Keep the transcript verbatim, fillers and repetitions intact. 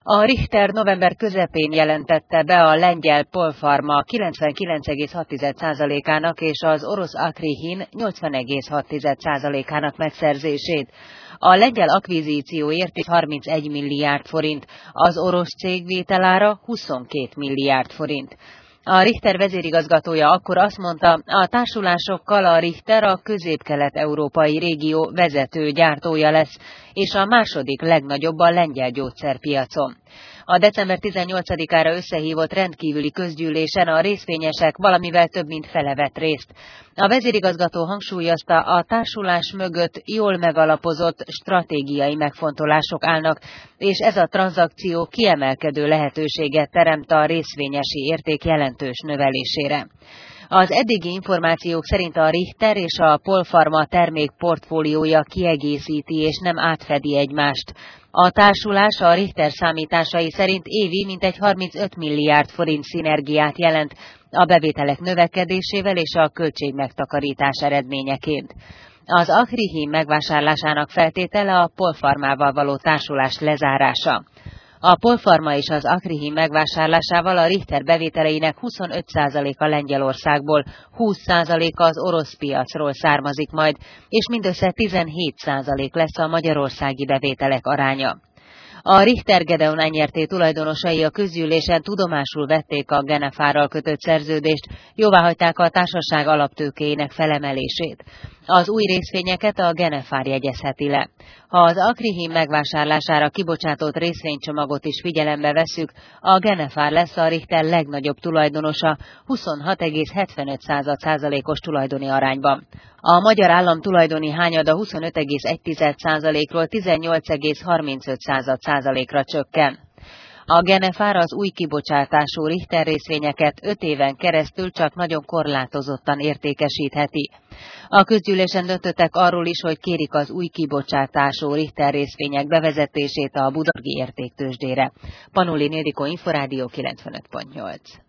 A Richter november közepén jelentette be a lengyel Polpharma kilencvenkilenc egész hat százalékának és az orosz Akrihin nyolcvan egész hat százalékának megszerzését. A lengyel akvizícióért harmincegy milliárd forint, az orosz cég vételára huszonkét milliárd forint. A Richter vezérigazgatója akkor azt mondta, a társulásokkal a Richter a közép-kelet-európai régió vezető gyártója lesz, és a második legnagyobb a lengyel gyógyszerpiacon. A december tizennyolcadikára összehívott rendkívüli közgyűlésen a részvényesek valamivel több mint fele vett részt. A vezérigazgató hangsúlyozta, a társulás mögött jól megalapozott stratégiai megfontolások állnak, és ez a tranzakció kiemelkedő lehetőséget teremt a részvényesi érték jelentős növelésére. Az eddigi információk szerint a Richter és a Polpharma termékportfóliója kiegészíti és nem átfedi egymást. A társulás a Richter számításai szerint évi mintegy harmincöt milliárd forint szinergiát jelent a bevételek növekedésével és a költségmegtakarítás eredményeként. Az Akrihin megvásárlásának feltétele a Polpharmával való társulás lezárása. A Polpharma és az Akrihin megvásárlásával a Richter bevételeinek huszonöt százaléka Lengyelországból, húsz százaléka az orosz piacról származik majd, és mindössze tizenhét százalék lesz a magyarországi bevételek aránya. A Richter Gedeon Enyerté tulajdonosai a közgyűlésen tudomásul vették a Genefárral kötött szerződést, jóváhagyták a társaság alaptőkéjének felemelését. Az új részvényeket a Genefár jegyezheti le. Ha az Akrihin megvásárlására kibocsátott részvénycsomagot is figyelembe vesszük, a Genefár lesz a Richter legnagyobb tulajdonosa huszonhat egész hetvenöt százalékos tulajdoni arányban. A magyar állam tulajdoni hányada huszonöt egész egy százalékról tizennyolc egész harmincöt százalékra csökken. A Genefár az új kibocsátású Richter részvényeket öt éven keresztül csak nagyon korlátozottan értékesítheti. A közgyűlésen döntöttek arról is, hogy kérik az új kibocsátású Richter részvények bevezetését a budapesti értéktőzsdére. Panolin Ildikó, Inforádió kilencvenöt pont nyolc.